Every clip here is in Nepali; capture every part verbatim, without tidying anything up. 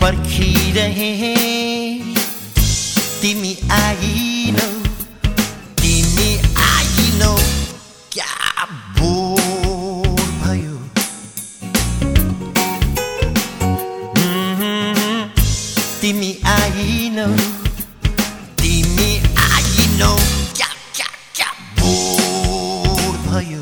पर्खिरहे तिमी आइनौ तिमी आइनौ क्या बोर भयो तिमी आइनौ तिमी आइनौ क्या क्या क्या बोर भयो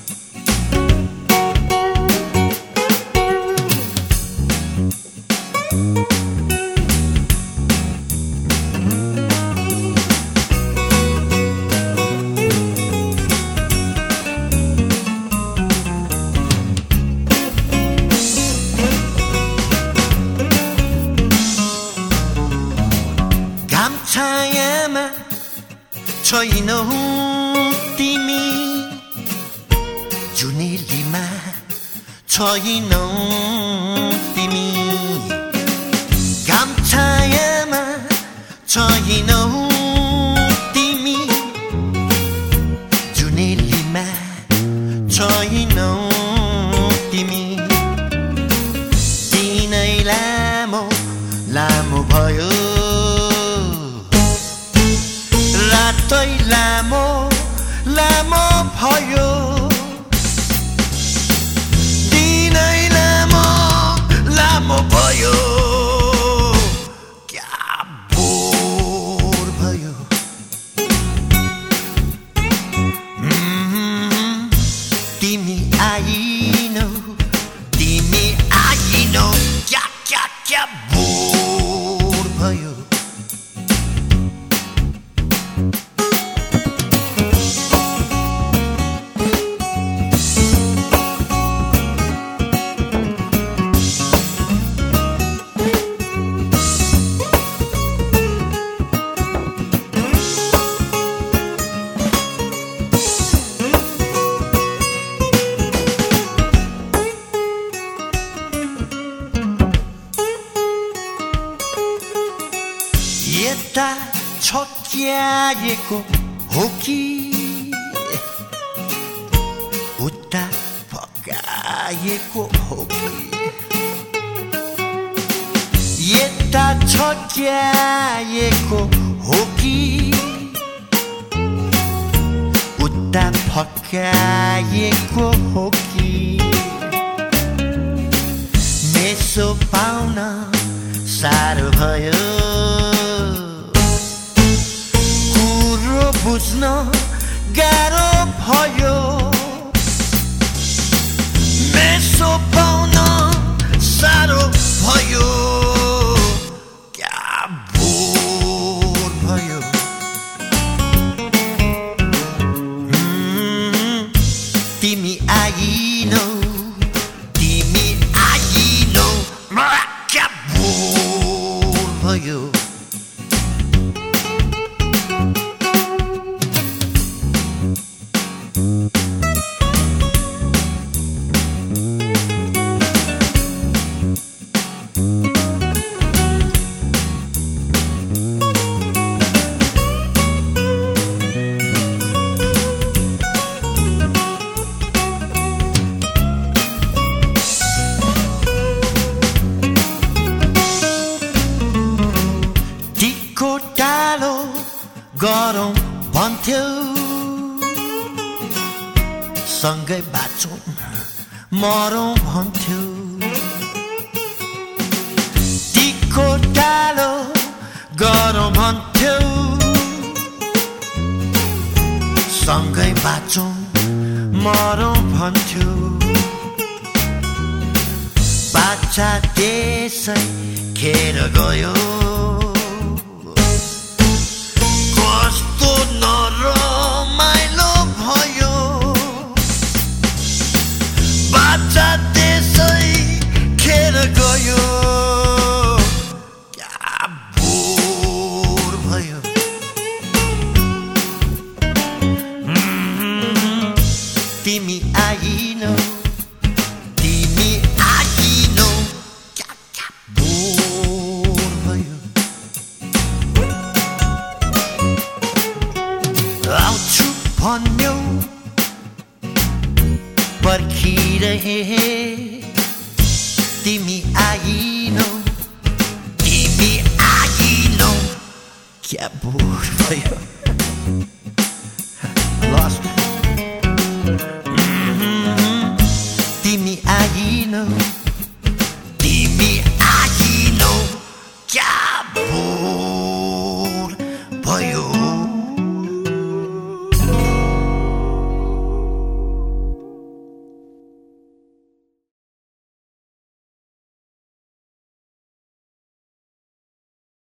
छायामा छैनौ तिमी जुनेलीमा छैनौ तिमी घाम छायामा छैनौ तिमी जुनेलीमा छैनौ तिमी दिनै लामो लामो भयो रातै लामो लामो भयो दिनै लामो लामो भयो क्या बोर भयो तिमी आइनौ तिमी आइनौ क्या क्या क्या बोर भयो यता छक्याएको हो कि उता पकाएको हो कि यता छक्याएको हो कि उता पकाएको हो कि मेसो पाउन साह्रो भयो बुझ्न गाह्रो भयो मेसो पाउन साह्रो भयो क्या बोर भयो तिमी आइनौ तिमी आइनौ क्या बोर भयो गरौँ भन्थ्यौ सँगै बाँचौँ मरौँ भन्थ्यौ टिको टालो गरौँ भन्थ्यौ सँगै बाँचौँ मरौँ भन्थ्यौ बाचा त्यसै खेर गयो नरमाइलो भयो बाचा त्यसै खेर गयो क्या बोर भयो तिमी आइनौ तिमी आइनौ क्या क्या बोर भयो आउँछु भन्यौ पर्खिरहे तिमी आइनौ क्या बोर भयो